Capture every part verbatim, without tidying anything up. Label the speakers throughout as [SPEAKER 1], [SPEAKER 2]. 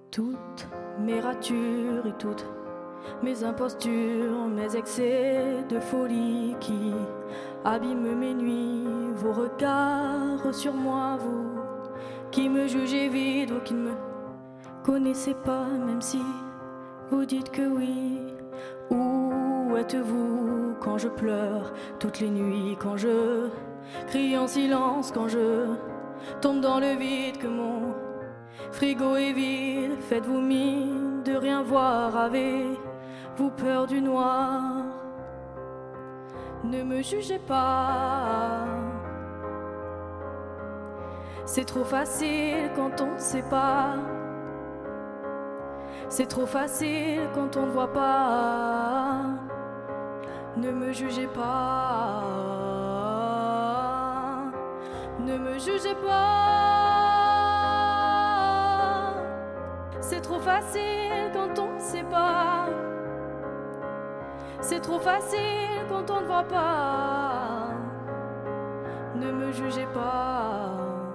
[SPEAKER 1] Toutes mes ratures et toutes mes impostures, mes excès de folie qui abîment mes nuits, vos regards sur moi, vous qui me jugez vide, vous qui ne me connaissez pas, même si vous dites que oui. Où êtes-vous quand je pleure toutes les nuits, quand je crie en silence, quand je tombe dans le vide, que mon frigo est vide? Faites-vous mine de rien voir? Avez-vous peur du noir? Ne me jugez pas. C'est trop facile quand on ne sait pas. C'est trop facile quand on ne voit pas. Ne me jugez pas. Ne me jugez pas. C'est trop facile quand on ne sait pas. C'est trop facile quand on ne voit pas. Ne me jugez pas.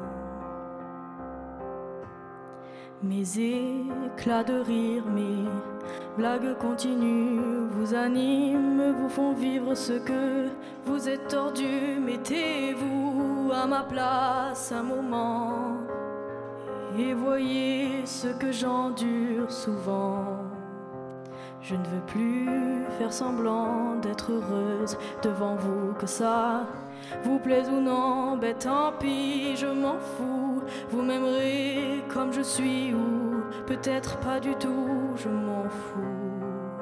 [SPEAKER 1] Mes éclats de rire, mes blagues continues vous animent, vous font vivre ce que vous êtes tordu. Mettez-vous à ma place un moment et voyez ce que j'endure souvent. Je ne veux plus faire semblant d'être heureuse devant vous, que ça vous plaise ou non, ben tant pis, je m'en fous. Vous m'aimerez comme je suis ou peut-être pas du tout, je m'en fous.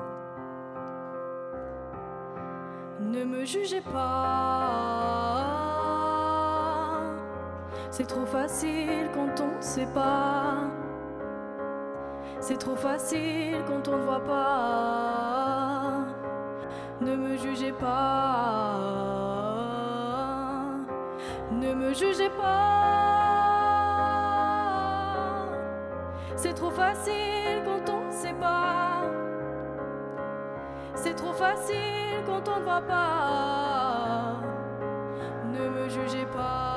[SPEAKER 1] Ne me jugez pas. C'est trop facile quand on ne sait pas. C'est trop facile quand on ne voit pas. Ne me jugez pas. Ne me jugez pas. C'est trop facile quand on ne sait pas. C'est trop facile quand on ne voit pas. Ne me jugez pas.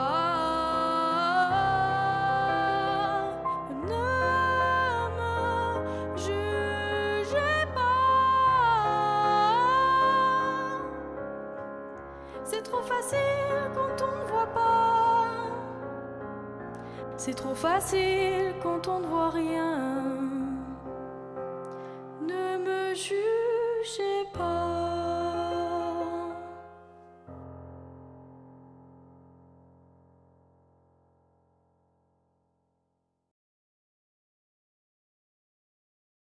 [SPEAKER 1] C'est trop facile quand on ne voit pas. C'est trop facile quand on ne voit rien.